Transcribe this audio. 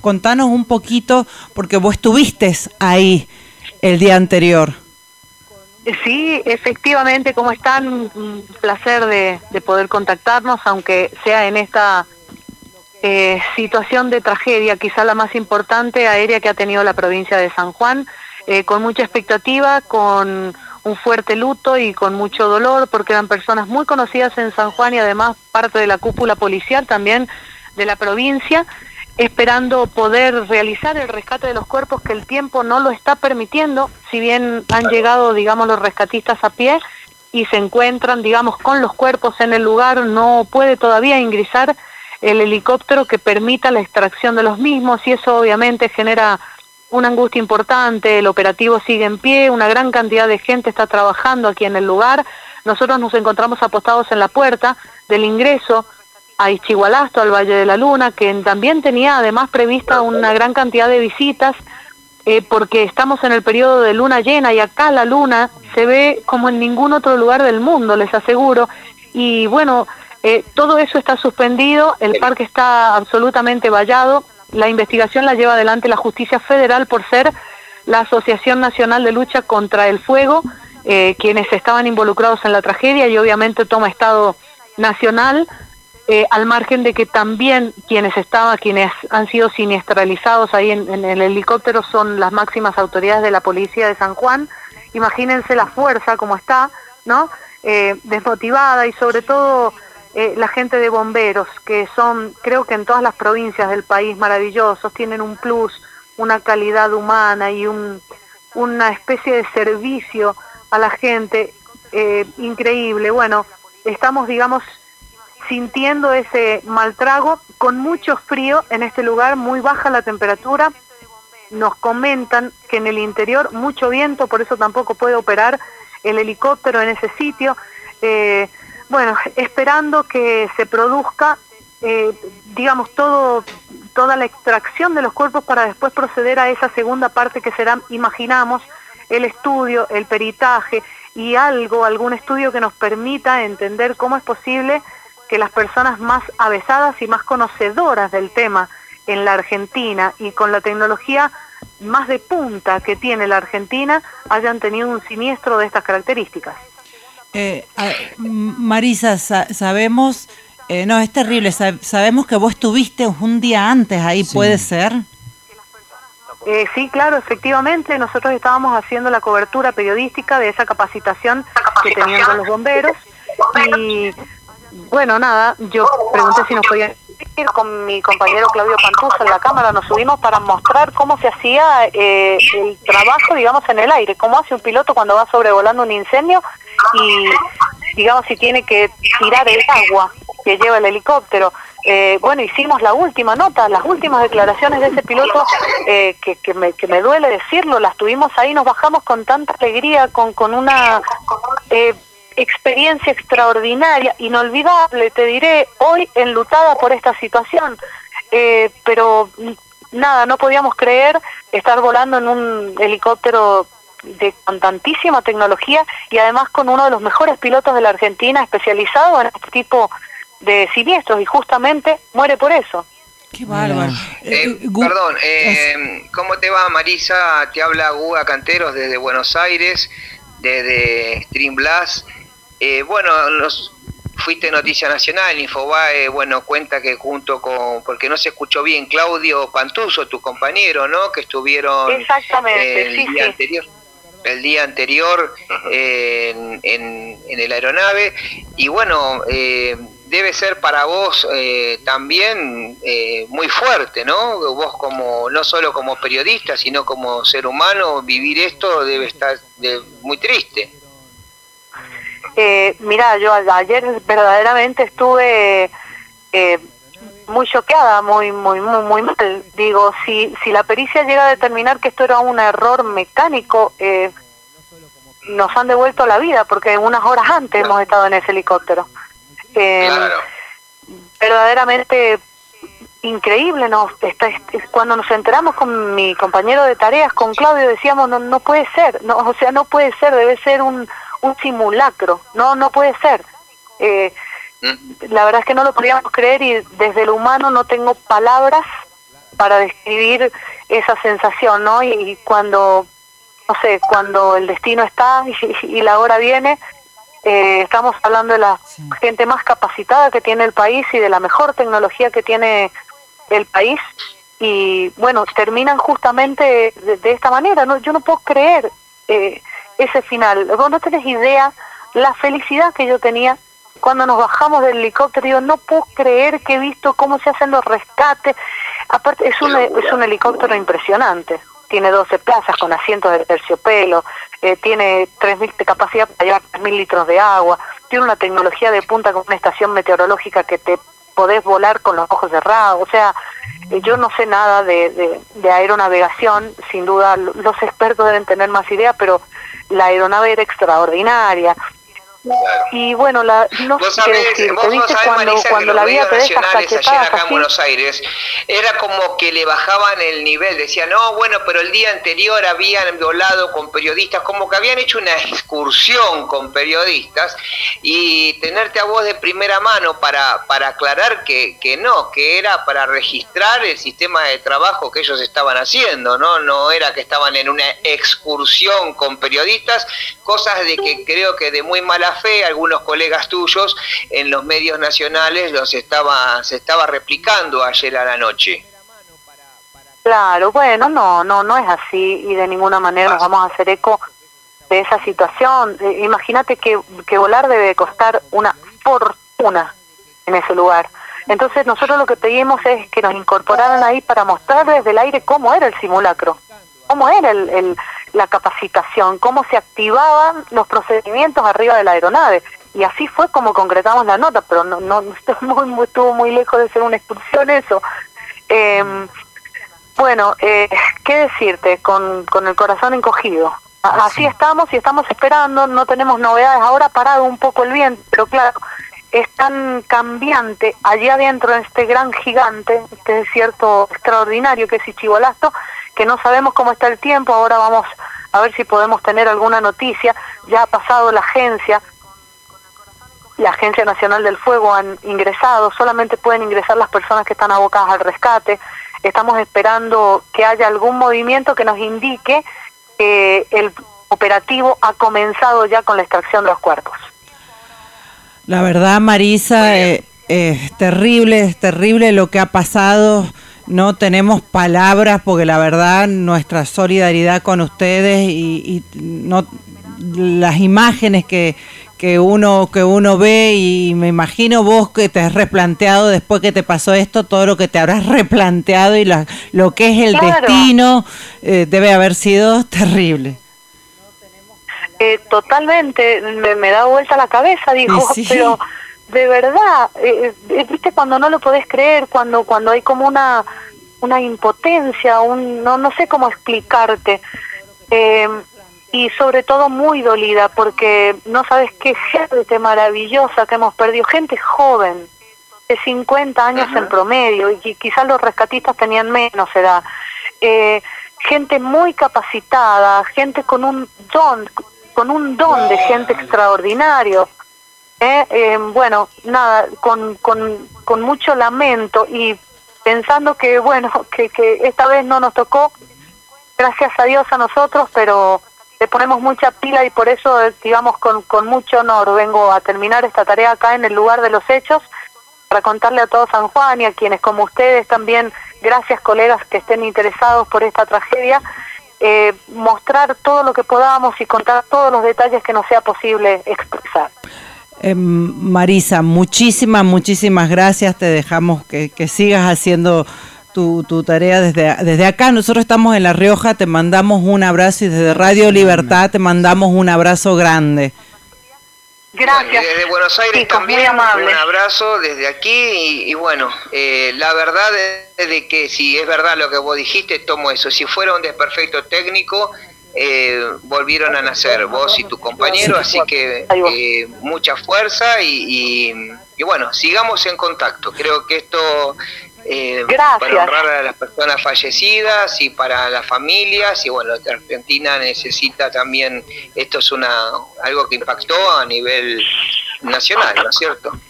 contanos un poquito, porque vos estuviste ahí el día anterior. Sí, efectivamente, ¿cómo están? Un placer de poder contactarnos, aunque sea en esta situación de tragedia, quizá la más importante aérea que ha tenido la provincia de San Juan, con mucha expectativa, con un fuerte luto y con mucho dolor, porque eran personas muy conocidas en San Juan y además parte de la cúpula policial también de la provincia, esperando poder realizar el rescate de los cuerpos, que el tiempo no lo está permitiendo, si bien han llegado, digamos, los rescatistas a pie y se encuentran, digamos, con los cuerpos en el lugar, no puede todavía ingresar el helicóptero que permita la extracción de los mismos, y eso obviamente genera una angustia importante. El operativo sigue en pie, una gran cantidad de gente está trabajando aquí en el lugar. Nosotros nos encontramos apostados en la puerta del ingreso a Ischigualasto, al Valle de la Luna, que también tenía además prevista una gran cantidad de visitas, porque estamos en el periodo de luna llena y acá la luna se ve como en ningún otro lugar del mundo, les aseguro, y bueno, todo eso está suspendido, el parque está absolutamente vallado, la investigación la lleva adelante la Justicia Federal por ser la Asociación Nacional de Lucha contra el Fuego, quienes estaban involucrados en la tragedia, y obviamente toma estado nacional, al margen de que también quienes han sido siniestralizados ahí en el helicóptero son las máximas autoridades de la policía de San Juan. Imagínense la fuerza como está, ¿no? Desmotivada, y sobre todo la gente de bomberos, que son, creo que en todas las provincias del país, maravillosos, tienen un plus, una calidad humana y una especie de servicio a la gente increíble. Bueno, estamos, digamos, sintiendo ese mal trago, con mucho frío en este lugar, muy baja la temperatura. Nos comentan que en el interior mucho viento, por eso tampoco puede operar el helicóptero en ese sitio. Bueno, esperando que se produzca, digamos, toda la extracción de los cuerpos para después proceder a esa segunda parte que será, imaginamos, el estudio, el peritaje y algún estudio que nos permita entender cómo es posible que las personas más avesadas y más conocedoras del tema en la Argentina y con la tecnología más de punta que tiene la Argentina hayan tenido un siniestro de estas características. Marisa, sabemos, no, es terrible, sabemos que vos estuviste un día antes ahí, sí. ¿Puede ser? Sí, claro, efectivamente, nosotros estábamos haciendo la cobertura periodística de esa capacitación que tenían con los bomberos, y bueno, nada, yo pregunté si nos podían ir con mi compañero Claudio Pantuso en la cámara, nos subimos para mostrar cómo se hacía el trabajo, digamos, en el aire, cómo hace un piloto cuando va sobrevolando un incendio y, digamos, si tiene que tirar el agua que lleva el helicóptero. Bueno, hicimos la última nota, las últimas declaraciones de ese piloto, que me duele decirlo, las tuvimos ahí, nos bajamos con tanta alegría, con una experiencia extraordinaria, inolvidable, te diré, hoy enlutada por esta situación, pero nada, no podíamos creer estar volando en un helicóptero con tantísima tecnología y además con uno de los mejores pilotos de la Argentina especializado en este tipo de siniestros, y justamente muere por eso. Qué bárbaro. Perdón, ¿cómo te va, Marisa? Te habla Guga Canteros desde Buenos Aires, desde Stream Blast. Bueno, fuiste Noticia Nacional, Infobae, bueno, cuenta que junto con, porque no se escuchó bien, Claudio Pantuso, tu compañero, ¿no? Que estuvieron el día anterior en el aeronave, y bueno, debe ser para vos también muy fuerte, ¿no? Vos como, no solo como periodista, sino como ser humano, vivir esto debe estar muy triste. Mirá, yo ayer verdaderamente estuve muy choqueada, muy mal. Digo, si la pericia llega a determinar que esto era un error mecánico, nos han devuelto la vida, porque unas horas antes hemos estado en ese helicóptero. Claro. Verdaderamente increíble, cuando nos enteramos con mi compañero de tareas, con Claudio, decíamos, no puede ser, no puede ser, debe ser un simulacro, no puede ser. La verdad es que no lo podíamos creer, y desde lo humano no tengo palabras para describir esa sensación, ¿no? Y cuando, no sé, cuando el destino está y la hora viene, estamos hablando de la gente más capacitada que tiene el país y de la mejor tecnología que tiene el país, y bueno, terminan justamente de esta manera, ¿no? Yo no puedo creer ese final. Vos no tenés idea la felicidad que yo tenía cuando nos bajamos del helicóptero. Digo, no puedo creer que he visto cómo se hacen los rescates. Aparte, es un helicóptero impresionante. Tiene 12 plazas con asientos de terciopelo, tiene 3.000 de capacidad para llevar 3.000 litros de agua, tiene una tecnología de punta con una estación meteorológica que te podés volar con los ojos cerrados. O sea, yo no sé nada de aeronavegación, sin duda los expertos deben tener más idea, pero la aeronave era extraordinaria. Y bueno, no sé qué decir, ¿viste? Cuando la vida te deja cachetadas acá en Buenos Aires, era como que le bajaban el nivel, decían, no, bueno, pero el día anterior habían volado con periodistas, como que habían hecho una excursión con periodistas, y tenerte a vos de primera mano para aclarar que no, que era para registrar el sistema de trabajo que ellos estaban haciendo, no era que estaban en una excursión con periodistas, cosas de que creo que de muy mala fe algunos colegas tuyos en los medios nacionales se estaba replicando ayer a la noche. Claro, bueno, no es así, y de ninguna manera nos vamos a hacer eco de esa situación. Imagínate que volar debe costar una fortuna en ese lugar. Entonces nosotros lo que pedimos es que nos incorporaran ahí para mostrar desde el aire cómo era el simulacro, cómo era la capacitación, cómo se activaban los procedimientos arriba de la aeronave. Y así fue como concretamos la nota, pero no estuvo muy lejos de ser una excursión eso. Bueno, ¿qué decirte? Con el corazón encogido. Así estamos y estamos esperando, no tenemos novedades. Ahora ha parado un poco el viento, pero claro, es tan cambiante allá adentro de este gran gigante, este desierto extraordinario que es Ichigualasto, que no sabemos cómo está el tiempo. Ahora vamos a ver si podemos tener alguna noticia. Ya ha pasado la Agencia Nacional del Fuego, han ingresado, solamente pueden ingresar las personas que están abocadas al rescate. Estamos esperando que haya algún movimiento que nos indique que el operativo ha comenzado ya con la extracción de los cuerpos. La verdad, Marisa, es terrible lo que ha pasado. No tenemos palabras porque la verdad nuestra solidaridad con ustedes y no las imágenes que uno ve, y me imagino vos que te has replanteado después que te pasó esto, todo lo que te habrás replanteado y lo que es el destino, debe haber sido terrible. Totalmente, me da vuelta la cabeza, digo, sí. Pero de verdad, viste cuando no lo podés creer, cuando hay como una impotencia, no sé cómo explicarte, y sobre todo muy dolida, porque no sabes qué gente maravillosa que hemos perdido, gente joven, de 50 años en promedio, y quizás los rescatistas tenían menos edad, gente muy capacitada, gente con un don de gente extraordinario. Bueno, nada, con mucho lamento y pensando que bueno, que esta vez no nos tocó, gracias a Dios a nosotros, pero le ponemos mucha pila y por eso, digamos, con mucho honor vengo a terminar esta tarea acá en el lugar de los hechos, para contarle a todo San Juan y a quienes como ustedes también, gracias colegas que estén interesados por esta tragedia, mostrar todo lo que podamos y contar todos los detalles que nos sea posible expresar. Marisa, muchísimas gracias. Te dejamos que sigas haciendo tu tarea desde acá. Nosotros estamos en La Rioja, te mandamos un abrazo, y desde Radio Libertad te mandamos un abrazo grande. Gracias. Desde Buenos Aires, chicos, también un abrazo desde aquí y bueno, la verdad es de que si es verdad lo que vos dijiste, tomo eso. Si fuera un desperfecto técnico, volvieron a nacer vos y tu compañero, así que mucha fuerza y bueno, sigamos en contacto. Creo que esto para honrar a las personas fallecidas y para las familias, y bueno, Argentina necesita también, esto es algo que impactó a nivel nacional, ¿no es cierto?